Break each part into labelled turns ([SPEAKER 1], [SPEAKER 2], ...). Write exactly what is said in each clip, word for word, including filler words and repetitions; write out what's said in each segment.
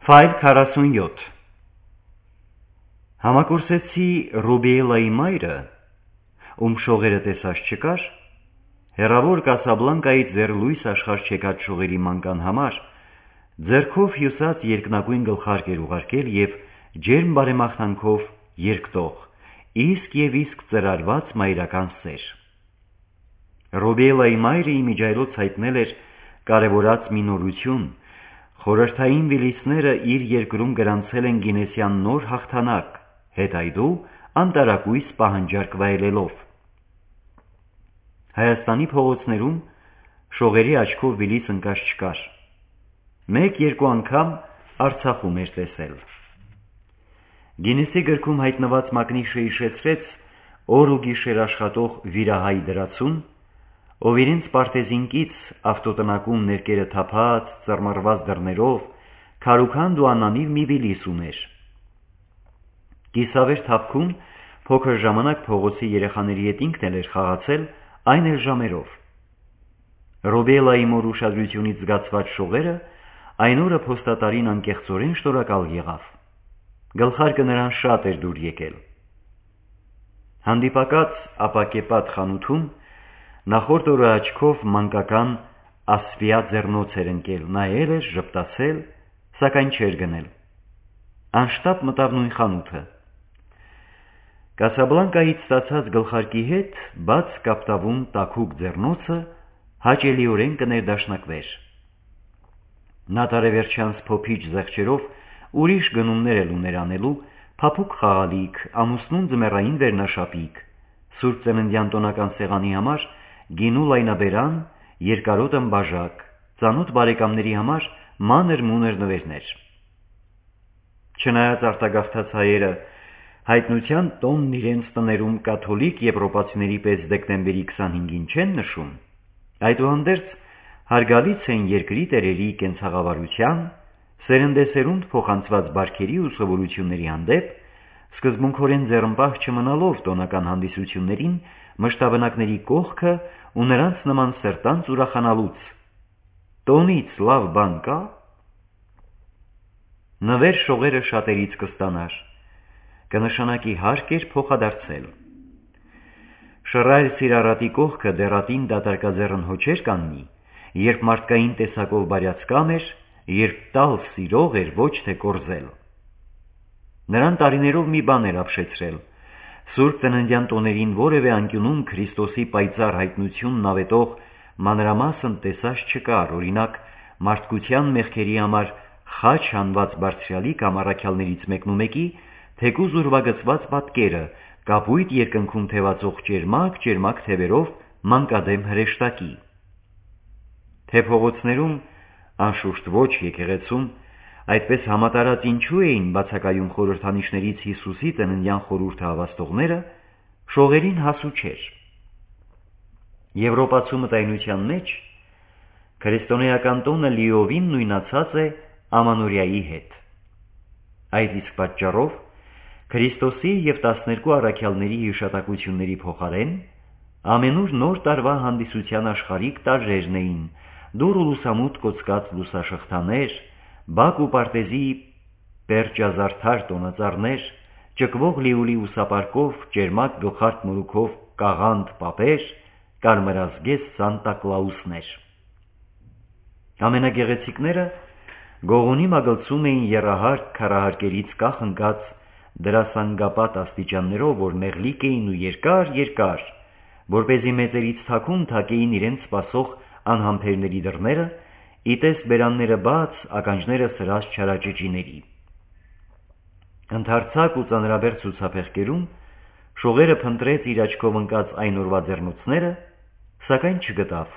[SPEAKER 1] Ֆայլ քառասունյոթ Համակուրսեցի Ռուբիելայի մայրը, ում շողերը տեսած չկար, հեռավոր Կասաբլանկայից ձեռ լույս աշխարհ չեկած շողերի մանկան համար ձեռքով հյուսած երկնագույն գլխարկ էր ուղարկել և ջերմ բարեմաղթանքով երկտող, իսկ և իսկ ծրարված մայրական սեր։ Ռուբիելայի մայրը իմիջայլոց հայտնել էր կարևորած մի նորություն, խորհրդային միլիսները իր երկրում գրանցել են գինեսյան նոր հաղթանակ, հետայդու անտարակույս պահանջարկ վայելելով։ Հայաստանի փողոցներում շողերի աչքով վիլիս ընկած չկար, մեկ-երկու անգամ Արցախում էր տեսել։ Գինեսի գրքում հայտնված մակնիշը հիշեցրեց օր ու գիշեր աշխատող վիրահայ դրացուն, ով իրենց պարտեզին կից ավտոտնակում ներկերը թափած, ծռմռված դռներով, քարուքանդ ու անանիվ մի վիլիս ուներ։ Կիսավեր թափքում փոքր ժամանակ փողոցի երեխաների հետ ինքն էլ էր խաղացել, այն էլ ժամերով։ Ռուբիելայի մոր ուշադրությունից զգացված շողերը այն օրը փոստատարին անկեղծորեն շնորհակալ եղավ։ Գլխարկը նրան շատ էր դուր եկել։ Հանդիպակաց ապակեպատ խանութում նախորդ օրը աչքով մանկական ասվյա ձեռնոց էր ընկել, նայել էր, ժպտացել, սակայն չէր գնել։ Անշտապ մտավ նույն խանութը։ Կասաբլանկայից ստացած գլխարկի հետ բաց կապտավուն տաքուկ ձեռնոցը հաճելիորեն կներդաշնակվեր։ Նա տարեվերջանց փոփիչ զեղչերով ուրիշ գնումներ էլ ուներ անելու, փափուկ խաղալիք, ամուսնուն ձմեռային վերնաշապիկ, Սուրբ Ծննդյան տոնական սեղանի համար գինու լայնաբերան, երկարոտ ըմբաժակ, ծանոթ բարեկամների համար մանր-մունր նվերներ։ Չնայած արտագաղթած հայերը հայտնության տոնն իրենց տներում կաթոլիկ եվրոպացիների պես դեկտեմբերի քսանհինգին չեն նշում, այդուհանդերձ հարգալից են երկրի տերերի կենցաղավարության, սերնդեսերունդ փոխանցված բարքերի ու սովորությունների հանդեպ, սկզբունքորեն ձեռնպահ չմնալով տոնական հանդիսություններին, մշտաբնակների կողքը ու նրանց նման սրտանց ուրախանալուց։ Տոնից լավ բան կա՞։ Նվեր շողերը շատերից կստանար, կնշանակի հարկ էր փոխադարձել։ Շռայլ Սիրառատի կողքը դեռատին դատարկաձեռն հո չէր կանգնի, երբ մարդկային տեսակով բարյացկամ էր, երբ տալ սիրող էր, ոչ թե կորզել։ Նրան տարիներով մի բան էր ապշեցրել. Սուրբ Ծննդյան տոներին որևէ անկյունում Քրիստոսի պայծառ հայտնությունն ավետող մանրամասն տեսած չկար, օրինակ մարդկության մեղքերի համար խաչ հանված բարձրյալի կամ առաքյալներից մեկնումեկի թեկուզ ուրվագծված պատկերը կապույտ երկնքում թևածող ճերմակ-ճերմակ թևերով մանկադեմ հրեշտակի։ Թե փողոցներում, անշուշտ ոչ եկեղեցում, այդպես համատարած ինչու էին բացակայում խորհրդանիշներից Հիսուսի ծննդյան խորհուրդը հավաստողները, շողերին հասու չէր։ Եվրոպացու մտայնության մեջ քրիստոնեական տոնը լիովին նույնացած է ամանորյայի հետ։ Այդ իսկ պատճառով Քրիստոսի և տասներկու առաքյալների հիշատակությունների փոխարեն ամենուր նոր տարվա հանդիսության աշխարհիկ տարրերն էին, դուռ ու լուսամուտ կոծկած լուսաշղթաներ, բակ ու պարտեզի պերճազարդար տոնածառներ, ճկվող լիուլի ուսապարկով, ճերմակ գլխարկ մորուքով կաղանդ պապեր, կարմրազգեստ Սանտա Կլաուսներ։ Ամենագեղեցիկները գողունի մագլցում էին եռահարկ քարահարկերից կախ ընկած դրասանգապատ աստիճաններով, որ մեղլիկ էին ու երկար-երկար, որպեսզի մեծերից թաքուն թակեին իրենց սպասող անհամբերների դռները, իտես բերանները բաց, ականջները սրած չարաճճիների։ Ընդարձակ ու ծանրաբեռ ցուցափեղկերում շողերը փնտրեց իր աչքով ընկած այն օրվա ձեռնոցները, սակայն չգտավ։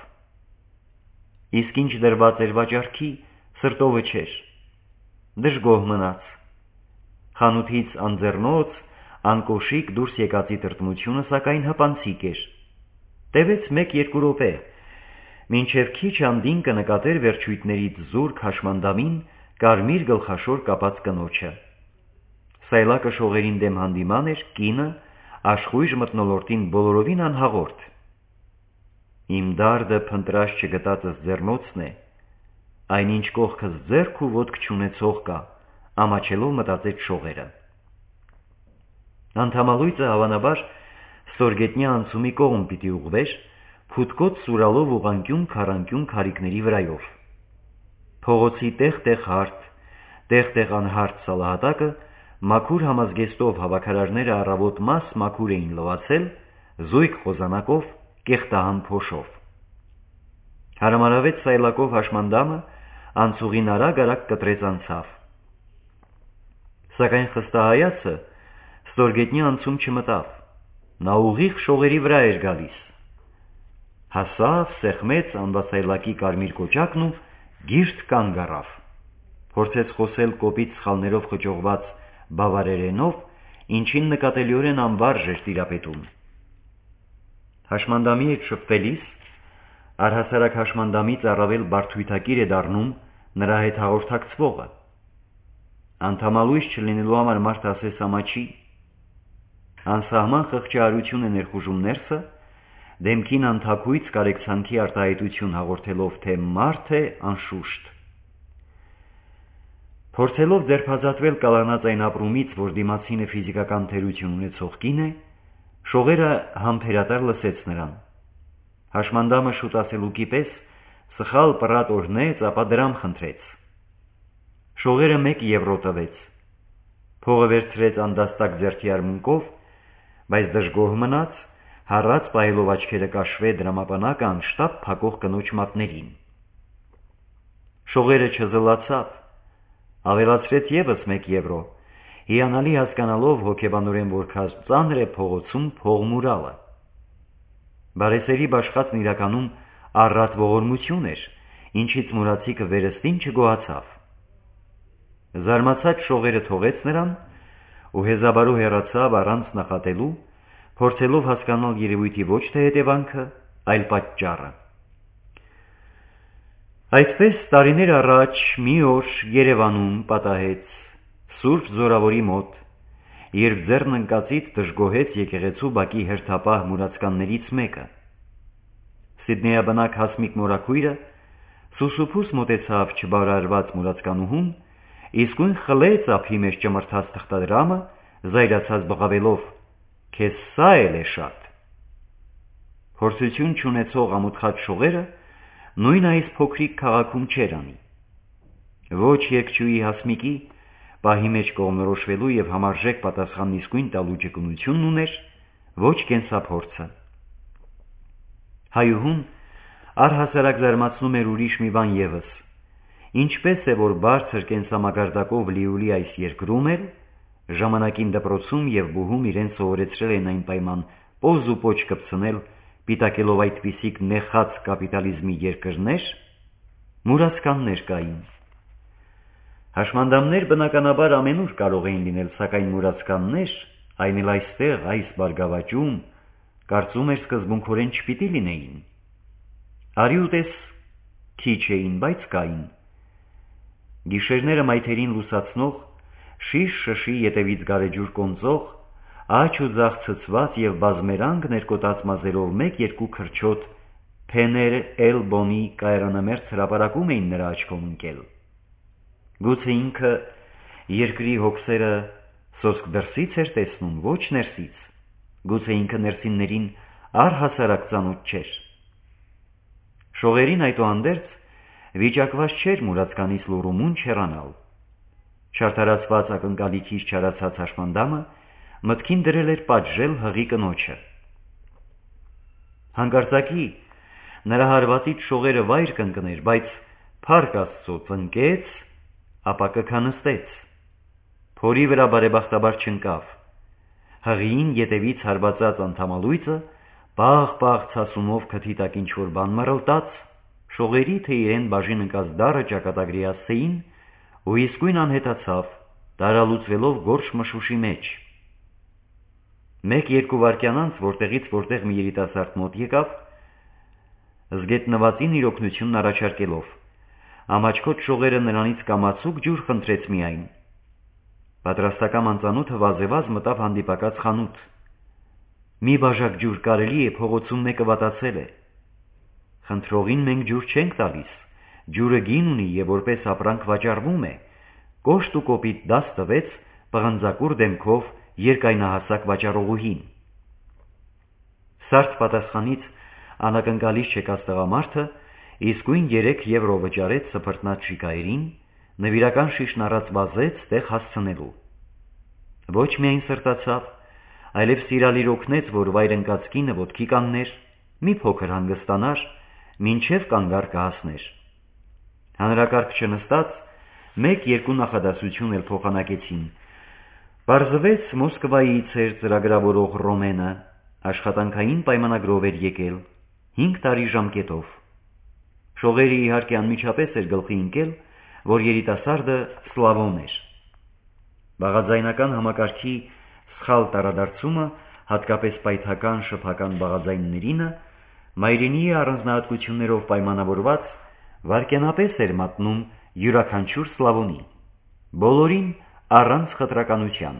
[SPEAKER 1] Իսկ ինչ դրված էր վաճառքի, սրտովը չէր։ Դժգոհ մնաց։ Խանութից անձեռնոց, անկոշիկ դուրս եկածի տրտմությունը սակայն հպանցիկ էր։ Տևեց մեկ-երկու րոպե, մինչև քիչ անդին կնկատեր վերջույթներից զուրկ հաշմանդամին կարմիր գլխաշոր կապած կնոջը։ Սայլակը շողերին դեմ հանդիման էր, կինը աշխույժ մթնոլորտին բոլորովին անհաղորդ։ Իմ դարդը փնտրած չգտածս ձեռնոցն է, այնինչ կողքս ձեռք ու ոտք չունեցող կա, ամաչելով մտածեց շողերը։ Անդամալույցը հավանաբար ստորգետնյա անցումի կողմ պիտի ուղղվեր, փութկոտ սուրալով ուղանկյուն քառանկյուն քարիքների վրայով։ Փողոցի տեղ-տեղ հարթ, տեղ-տեղ անհարթ սալահատակը մաքուր համազգեստով հավաքարարները առավոտ մաս մաքուր էին լվացել, զույգ խոզանակով, կեղտահամ փոշով։ Հարամարավեց սայլակով հաշմանդամը անցուղին արագ-արագ կտրեց անցավ։ Սակայն խստահայացը ստորգետնյա անցում չմտավ, նա ուղիղ շողերի վրա էր գալիս։ Հասավ, սեղմեց անվասայլակի կարմիր կոճակն ու գիրտ կանգ առավ, փորձեց խոսել կոպիտ սխալներով խճողված բավարերենով, ինչին նկատելիորեն անվարժ էր տիրապետում։ Հաշմանդամի հետ շփվելիս, առհասարակ հաշմանդամից առավել բարդույթակիր է դառնում նրա հետ հաղորդակցվողը։ Անդամալույս չլինելու համար մարդ ասես ամաչի, անսահման խղճահարություն է ներխուժում ներսը, դեմքին անթաքույց կարեկցանքի արտահայտություն հաղորդելով, թե մարդ է անշուշտ։ Փորձելով ձերբազատվել կալանած այն ապրումից, որ դիմացինը ֆիզիկական թերություն ունեցող կին է, շողերը համբերատար լսեց նրան։ Հաշմանդամը շուտ ասելուկի պես սխալ պռատ օրհնեց, ապա դրամ խնդրեց։ Շողերը մեկ եվրո տվեց։ Փողը վերցրեց անդաստակ ձեռքի արմունկով, բայց դժգոհ մնաց, հառած պահելով աչքերը կաշվե դրամապանակը անշտապ փակող կնոջ մատներին։ Շողերը չզլացավ, ավելացրեց եւս մեկ եվրո, հիանալի հասկանալով հոգեբանորեն որքան ծանր է փողոցում փողմուրալը։ Բարեսերի բաշխածն իրականում առատ ողորմություն էր, ինչից մուրացիկը վերստին չգոհացավ։ Զարմացած շողերը թողեց նրան ու հեզաբարու հեռացավ առանց նախատելու, փորձելով հասկանալ երևույթի ոչ թե հետևանքը, այլ պատճառը։ Այդպես տարիներ առաջ մի օր Երևանում պատահեց Սուրբ Զորավորի մոտ, երբ ձեռն ընկածից դժգոհեց եկեղեցու բակի հերթապահ մուրացկաններից մեկը։ Սիդնեյաբնակ հասմիկ մորաքույրը սուսուփուս մոտեցավ չբարարված մուրացկանուհուն, իսկույն խլեց ափի մեջ ճմրթած թղթադրամը, զայրացած բղավելով. «Քեզ սա էլ է շատ»։ Փորձություն չունեցող ամոթխած շողերը նույն այս փոքրիկ քաղաքում չեր անի։ Ոչ երգչուհի հասմիկի պահի մեջ կողմնորոշվելու եւ համարժեք պատասխան իսկույն տալու ճկունությունն ուներ, ոչ կենսափորձը։ Հայուհուն առհասարակ զարմացնում էր ուրիշ մի բան եւս, ինչպես է որ բարձր կենսամագարտակով լիուլի այս երկրում էլ ժամանակին դպրոցում եւ բուհում իրեն սովորեցրել են այնպայման պոզ ու պոչ կպցնել, պիտակելով այդպիսիք նեխած կապիտալիզմի երկրներ, մուրացկաններ կային։ Հաշմանդամներ բնականաբար ամենուր կարող էին լինել, սակայն մուրացկաններ, այն էլ այստեղ, այս բարգավաճում, կարծում էր սկզբունքորեն չպիտի լինեին։ Արի ուտես քիչ էին, բայց կային։ Գիշերները մայթերին լուսացնող, շիշ շշի ետևից գարեջուր կոնծող, աջ ու ձախ ցցված եւ բազմերանգ ներկոտած մազերով մեկ-երկու քրչոտ Փեներ Էլբոնի կայարանամերձ հրապարակում էին նրա աչքով ընկել։ Գուցե ինքը երկրի հոգսերը սոսկ դրսից էր տեսնում, ոչ ներսից։ Գուցե ինքը ներսիններին առհասարակ ծանոթ չէր։ Շողերին այդուհանդերձ վիճակված չէր մուրացկանից լուրումուն չեռանալ։ Չարդարացված ակնկալիքից չարացած հաշմանդամը մտքին դրել էր պատժել հղի կնոջը։ Հանկարծակի նրա հարվածից շողերը վայր կընկներ, բայց փառք Աստծո ծնկեց, ապա կքանստեց։ Փորի վրա բարեբախտաբար չընկավ։ Հղիին ետևից հարվածած անդամալույցը պաղ-պաղ ցասումով քթի տակ ինչ-որ բան մռլտաց, շողերի թե իրեն բաժին ընկած դառը ճակատագրի ասեին ու իսկույն անհետացավ, տարալուծվելով գորշ մշուշի մեջ։ Մեկ-երկու վայրկյան անց որտեղից որտեղ մի երիտասարդ մոտ եկավ, զգետնվածին իր օգնությունն առաջարկելով։ Ամաչկոտ շողերը նրանից կամացուկ ջուր խնդրեց միայն։ Պատրաստակամ անծանոթը վազեվազ մտավ հանդիպակաց խանութ։ Մի բաժակ ջուր կարելի է, փողոցում մեկը վատացել է։ Խնդրողին մենք ջուր չենք տալիս, ջուրը գին ունի եւ որպես ապրանք վաճառվում է, կոշտ ու կոպիտ դաս տվեց պղնձակուր դեմքով երկայնահասակ վաճառողուհին։ Սարդ պատասխանից անակնկալից չեկած տղամարդը իսկույն երեք եվրո վճարեց սփռտնած շիկայերին, նվիրական շիշն առած վազեց տեղ հասցնելու։ Ոչ միայն սրտացավ, այլև սիրալիր օգնեց, որ վայր ընկած կինը ոտքի կանգներ, մի փոքր հանգստանար, մինչև կանգար կհասներ։ Հանրակարգ չնստած, մեկ-երկու նախադասություն էլ փոխանակեցին։ Պարզվեց Մոսկվայից էր ծրագրավորող Ռոմենը, աշխատանքային պայմանագրով էր եկել, հինգ տարի ժամկետով։ Շողերը իհարկե անմիջապես էր գլխի ընկել, որ երիտասարդը սլավոն էր։ Բաղաձայնական համակարգի սխալ տարադարձումը, հատկապես պայթական շփական բաղաձայններինը, մայրենիի առանձնահատկություններով պայմանավորված, վայրկենապես էր մատնում յուրաքանչյուր սլավոնի, բոլորին առանց խտրականության։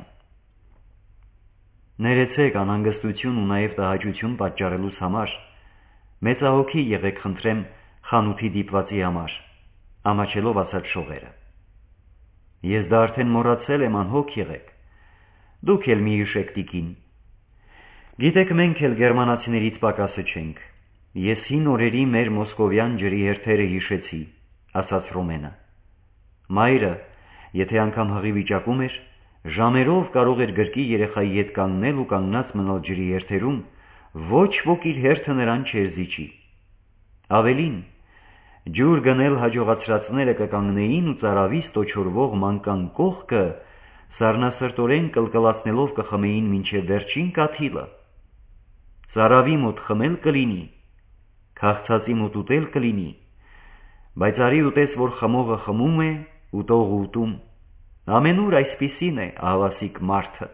[SPEAKER 1] Ներեցեք անհանգստություն ու նաև տհաճություն պատճառելուց համար, մեծահոգի եղեք խնդրեմ խանութի դիպվածի համար, ամաչելով ասաց Շողերը։ Ես դա արդեն մոռացել եմ, անհոգ եղեք, դուք էլ մի հիշեք տիկին։ Գիտեք, մենք էլ գերմանացիներից պակասը չենք, ես հին օրերի մեր մոսկովյան ջրի հերթերը հիշեցի, ասաց Ռոմենը։ Մայրը, եթե անգամ հղի վիճակում էր, ժամերով կարող էր գրկի երեխայի հետ կանգնել ու կանգնած մնալ ջրի հերթերում, ոչ ոք իր հերթը նրան չէր զիջի։ Ավելին, ջուր գնել հաջողացրածները կկանգնեին ու ծարավից տոչորվող մանկան կողքը սառնասրտորեն կլկլացնելով կխմեին մինչև վերջին կաթիլը։ Ծարավի մոտ խմել կլինի, քաղցածի մոտ ուտել կլինի, բայց արի ուտես, որ խմողը խմում է, ուտողը ուտում, ամենուր այսպիսին է ահավասիկ մարդը։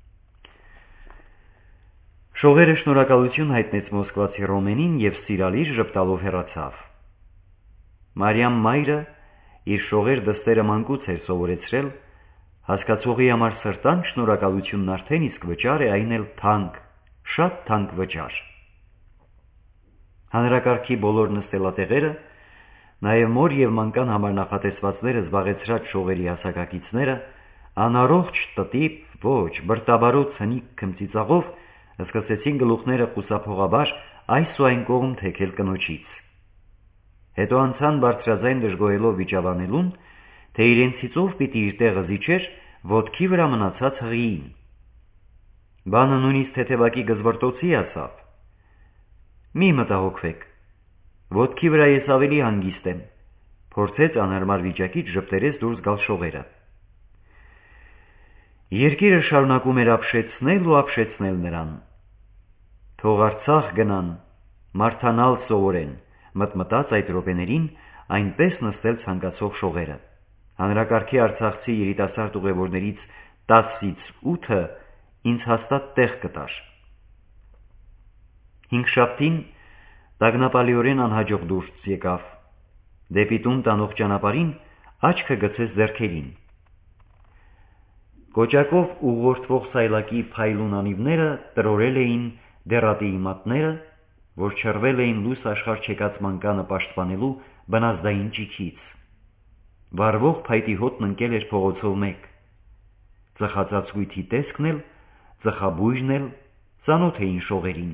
[SPEAKER 1] Շողերը շնորհակալություն հայտնեց մոսկվացի Ռոմենին և սիրալիր ժպտալով հեռացավ։ Մարիամ մայրը իր շողեր դստերը մանկուց էր սովորեցրել, հասկացողի համար սրտանց շնորհակալությունն արդեն իսկ վճար է, այն էլ թանկ, շատ թանկ վճար։ Հանրակարգի բոլոր նստելատեղերը, նաև մոր և մանկան համար նախատեսվածները զբաղեցրած շողերի հասակակիցները, անառողջ տտիպ, ոչ, բրտաբարոց հնիկ քմծիծաղով սկսեցին գլուխները խուսափողաբար այս ու այն կողմ թեքել կնոջից։ Հետո անցան բարձրաձայն դժգոհելով վիճաբանելուն, թե իրենցիցով պիտի իր տեղը զիջեր ոտքի վրա մնացած հղիին։ Բանը նույնիսկ թեթևակի գզվռտոցի հասավ։ Մի մտահոգվեք, ոտքի վրա ես ավելի հանգիստ եմ, փորձեց անհարմար վիճակից ժպտերես դուրս գալ Շողերը։ Երկիրը շարունակում էր ապշեցնել ու ապշեցնել նրան։ Թող Արցախ գնան, մարդանալ սովորեն, մտմտած այդ րոպեներին այնպես նստել ցանկացող Շողերը։ Հանրակարգի արցախցի երիտասարդ ուղևորներից տասից ութը ինձ հաստատ տեղ կտար։ Հինգշաբթին տագնապալիորեն անհաջող դուրս եկավ, դեպի տուն տանող ճանապարհին աչքը գցեց ձեռքերին։ Կոճակով ուղղորդվող սայլակի փայլուն անիվները տրորել էին դեռատիի մատները, որ չռվել էին լույս աշխարհ չեկած մանկանը պաշտպանելու բնազդային ճիգից։ Վառվող փայտի հոտն ընկել էր փողոցով մեկ։ Ծխածածկույթի տեսքն էլ, ծխաբույրն էլ ծանոթ էին Շողերին։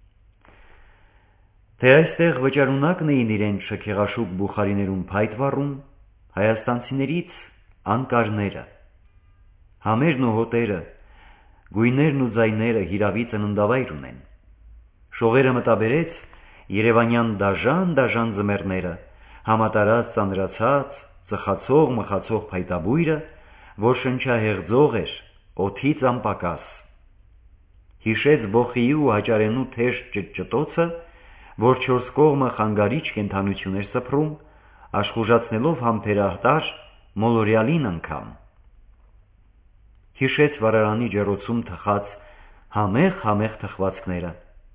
[SPEAKER 1] Թե այստեղ վճարունակն էին իրենց շքեղաշուկ բուխարիներում փայտ վառում, հայաստանցիներից անկարները, համերն ու հոտերը, գույներն ու ձայները հիրավի ծննդավայր ունեն։ Շողերը մտաբերեց երևանյան դաժան-դաժան ձմեռները, համատարած ծանրացած, ծխացող մխացող փայտաբույրը, որ շնչահեղձող էր, օդից անպակաս։ Հիշեց բոխիի ու հաճարենու թեժ ճտճտոցը, որ չորս կողմը խանգարիչ կենդանություն էր սփռում, աշխուժացնելով համբերատար մոլորյալին անգամ։ Հիշեց վառարանի ջեռոցում թխած համեղ-համեղ թխվածքները։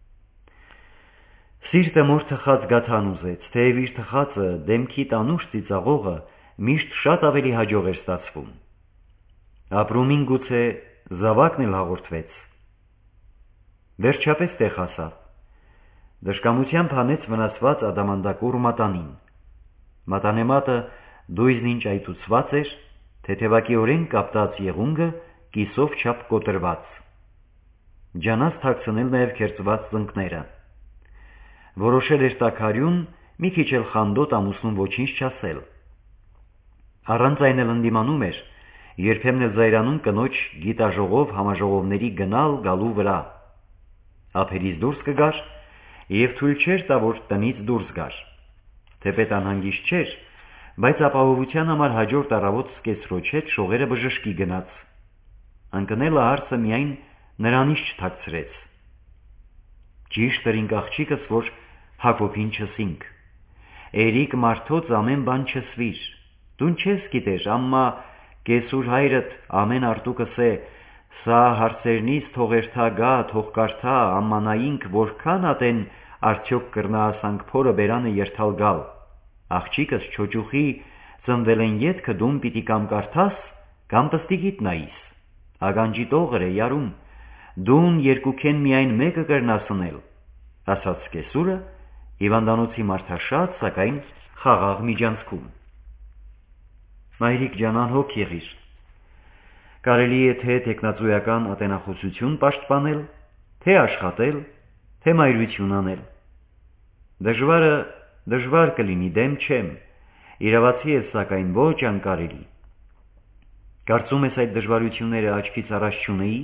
[SPEAKER 1] Սիրտը մոր թխած գաթան ուզեց, թեև իր թխածը դեմքի տանուշ ծիծաղողը միշտ շատ ավելի հաջող էր ստացվում։ Ապրումին գուցե զավակն էլ հաղորդվեց։ Վերջապես տեղ հասավ։ Դժկամությամբ հանեց վնասված ադամանդակուռ մատանին։ Մատանեմատը դույզնին ճայտուցված էր, թեթևակիորեն կապտած եղունգը կիսով չափ կոտրված, ջանած թաքցնել նաև քերծված ծնկները։ Որոշել էր տաքարյուն մի քիչ էլ խանդոտ ամուսնուն ոչինչ չասել։ Առանց այն էլ ընդդիմանում էր, երբեմն էլ զայրանում կնոջ գիտաժողով համաժողովների գնալ գալու վրա։ Ափերից դուրս կգար և թույլ չէր տա, որ տնից դուրս գար։ Թեպետ անհանգիստ չէր, բայց ապահովության համար հաջորդ առավոտ սկեսրոջ հետ շողերը բժշկի գնաց։ Ընկնելը հարցը միայն նրանից չթաքցրեց։ Ճիշտ ըրինք աղջիկս, որ Հակոբին չսինք։ Էրիկ մարդոց ամեն բան չսվիր, դուն չես գիտեր, ամմա կեսուր հայրդ ամեն արտուկս է, սա հարցերնից թողերթա գա, թող կարթա, ամմանայինք որքան ատեն արդյոք կրնահասանք փորը բերանը երթալ գալ։ Աղջիկս չոճուխի ծնվել են ետքը դուն պիտի կամ կարթաս, կամ պստիգիտ նայիս, ագանջի տողր է յարում, դուն երկուքեն միայն մեկը կրնասնել, ասաց կեսուրը հիվանդանոցի մարդաշատ, սակայն խաղաղ միջանցքում։ Մայրիկ ջան, անհոգ եղիր, կարելի է թե թեկնածուական ատենախոսություն պաշտպանել, թե աշխատել, թե մայրություն անել։ Դժվարը դժվար կլինի, դեմ չեմ, իրավացի ես, սակայն ոչ անկարելի։ Կարծում ես այդ դժվարությունները աչքից առաջ չունեի։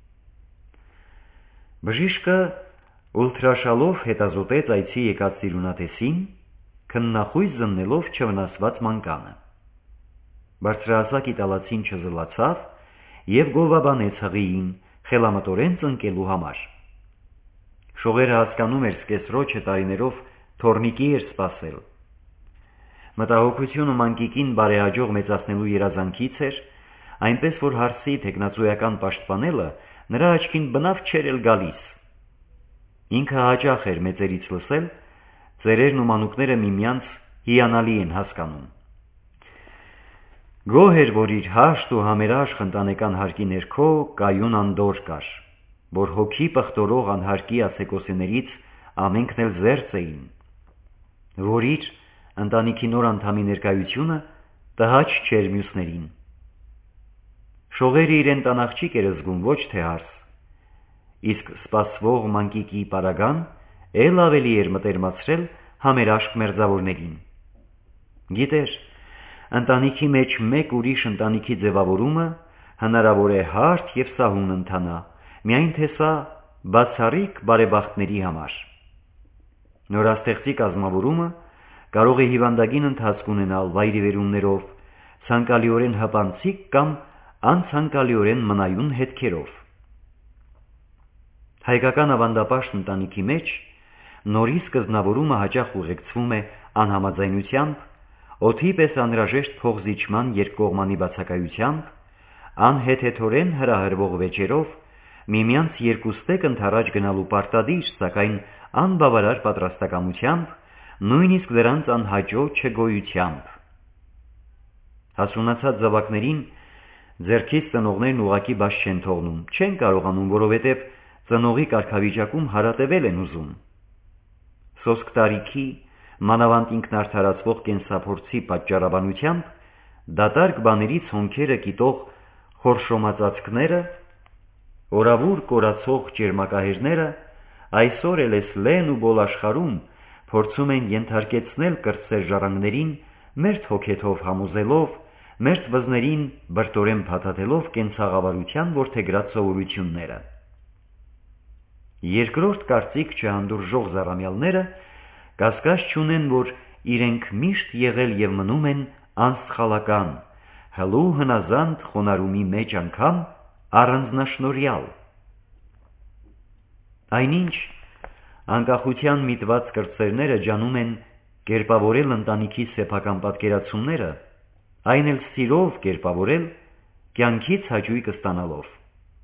[SPEAKER 1] Բժիշկը ուլտրաշալով հետազոտեց այցի եկած սիրունատեսին, քննախույս զննելով չվնասված մանկանը։ Բարձրահասակ իտալացին չզլացավ և գովաբանեց հղիին, խելամտորեն ծնկելու համար։ Շողերը հասկանում էր սկեսրոջը տարիներով թորմիկի էր սպասել։ Մտահոգությունը մանկիկին բարեհաջող մեծացնելու երազանքից էր, այնպես որ հարցի թեկնածուական պաշտպանելը նրա աչքին բնավ չէր էլ գալիս։ Ինքը հաճախ էր մեծերից լսել, ծերերն ու մանուկները միմյանց հիանալի են հասկանում։ Գոհ էր, որ իր հաշտ ու համերաշխ ընտանեկան հարկի ներքո կայուն անդոր կար, որ հոգի պղտորող անհարկի ասեկոսիներից ամենքն էլ զերծ էին, որ իր ընտանիքի նոր անդամի ներկայությունը տհաճ չէր մյուսներին։ Շողերը իրեն տանախճիկ էր զգում, ոչ թե հարս, իսկ սպասվող մանկիկի պարագան էլ ավելի էր մտերմացրել համերաշխ մերձավորներին։ Գիտեր, ընտանիքի մեջ մեկ ուրիշ ընտանիքի ձևավորումը հնարավոր է հարթ և սահուն ընթանա, միայն թե սա բացառիկ բարեբախտների համար։ Նորաստեղծի կազմավորումը կարող է հիվանդագին ընթացք ունենալ վայրիվերումներով, ցանկալիորեն հպանցիկ կամ անցանկալիորեն մնայուն հետքերով։ Հայկական ավանդապաշտ ընտանիքի մեջ նորի սկզբնավորումը հաճախ ուղեկցվում է անհամաձայնությամբ, օդի պես անհրաժեշտ փոխզիջման երկկողմանի բացակայությամբ, անհեթեթորեն հրահրվող վեճերով, միմյանց երկուստեք ընդառաջ գնալու պարտադիր, սակայն անբավարար պատրաստակամությամբ, նույնիսկ դրանց անհաջո չգոյությամբ։ Հասունացած զավակներին ձեռքից ծնողներն ուղղակի բաց չեն թողնում, չեն կարողանում, որովհետև ծնողի կարգավիճակում հարատևել են ուզում։ Սոսկ տարիքի, մանավանդ ինքնարդարացվող կենսափորձի պատճառաբանությամբ դատարկ բաներից հոնքերը կիտող խորշոմածածկները, օրավուր կորացող ճերմակահերները այսօր էլ էս լեն ու բոլ աշխարհում փորձում են ենթարկեցնել կրտսեր ժառանգներին, մերթ հոգեթով համոզելով, մերթ վզներին բրտորեն փաթաթելով կենցաղավարության որդեգրած սովորությունները։ Երկրորդ կարծիք չհանդուրժող զառամյալները կասկած չունեն, որ իրենք միշտ եղել և մնում են անսխալական, հլու հնազանդ խոնարհումի մեջ անգամ առանձնաշնորհյալ։ Այնինչ անկախության միտված կրտսերները ջանում են կերպավորել ընտանիքի սեփական պատկերացումները, այն էլ սիրով կերպավորել, կյանքից հաճույք ստանալով։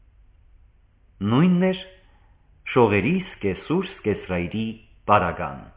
[SPEAKER 1] Նույնն էր շողերի սկեսուր սկեսրայրի պարագան։